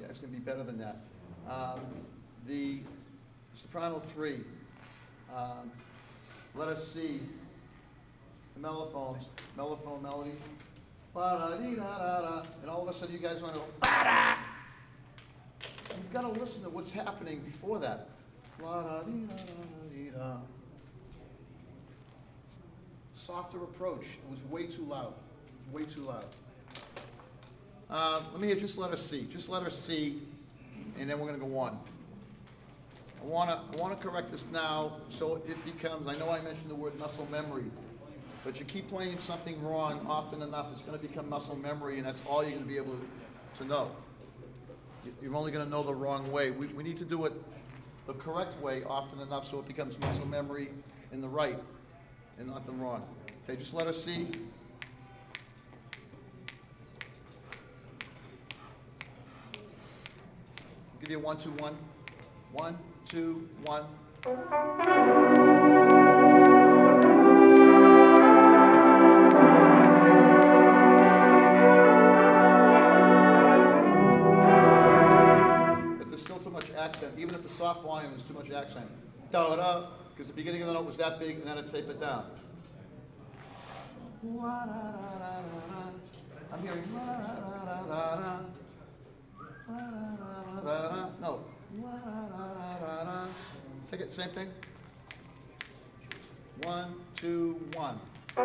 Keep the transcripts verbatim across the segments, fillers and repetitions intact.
Yeah, it's gonna be better than that. Um, the soprano three, um, let us see the mellophones, mellophone melody, ba-da-dee-da-da-da, and all of a sudden you guys want to go, ba-da! You've got to listen to what's happening before that. La-da-dee-da-da-dee-da. Softer approach. It was way too loud. It was way too loud. Uh, let me just let her see. Just let her see, and then we're going to go on. I want to I want to correct this now, so it becomes. I know I mentioned the word muscle memory, but you keep playing something wrong often enough, it's going to become muscle memory, and that's all you're going to be able to, to know. You're only going to know the wrong way. We, we need to do it the correct way often enough so it becomes muscle memory in the right and not the wrong. Okay, just let us see. Give you a one, two, one. One, two, one. Accent, even at the soft volume, there's too much accent. Da da, because the beginning of the note was that big, and then it tape it down. I'm hearing no. Take it, same thing. One, two, one.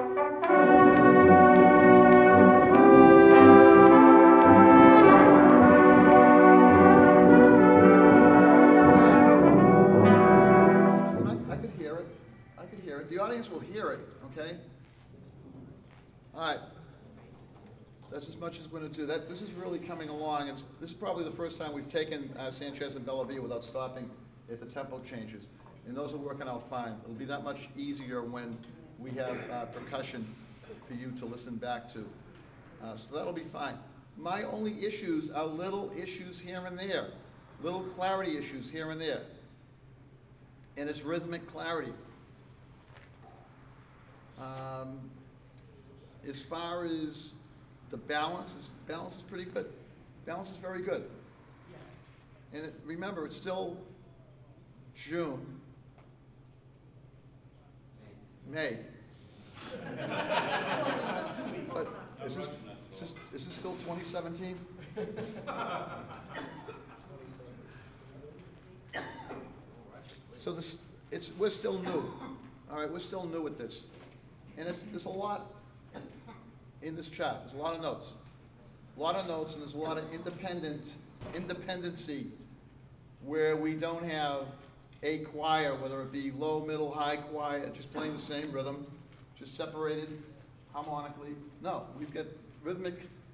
The audience will hear it, okay? All right. That's as much as we're going to do. That this is really coming along. It's, this is probably the first time we've taken uh, Sanchez and Bella Via without stopping if the tempo changes. And those are working out fine. It'll be that much easier when we have uh, percussion for you to listen back to. Uh, so that'll be fine. My only issues are little issues here and there, little clarity issues here and there. And it's rhythmic clarity. Um, as far as the balance, is, balance is pretty good. Balance is very good. And it, remember, it's still June. May. But is this, is this, is this still twenty seventeen? So this, it's, we're still new. All right, we're still new at this. And it's, there's a lot in this chart. There's a lot of notes. A lot of notes, and there's a lot of independent, independency where we don't have a choir, whether it be low, middle, high choir, just playing the same rhythm, just separated harmonically. No, we've got rhythmic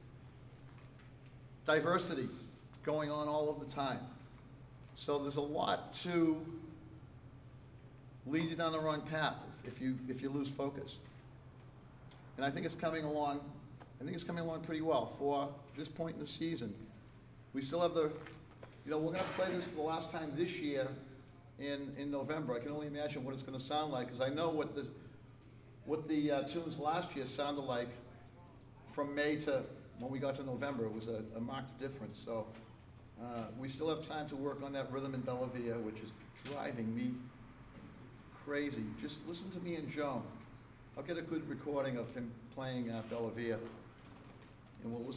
diversity going on all of the time. So there's a lot to lead you down the wrong path if, if you if you lose focus. And I think it's coming along, I think it's coming along pretty well for this point in the season. We still have the, you know, we're going to play this for the last time this year in, in November. I can only imagine what it's going to sound like, because I know what the, what the uh, tunes last year sounded like from May to when we got to November. It was a, a marked difference. So uh, we still have time to work on that rhythm in Bella Via, which is driving me crazy. Just listen to me and Joan. I'll get a good recording of him playing uh, Bella Via, and we'll listen.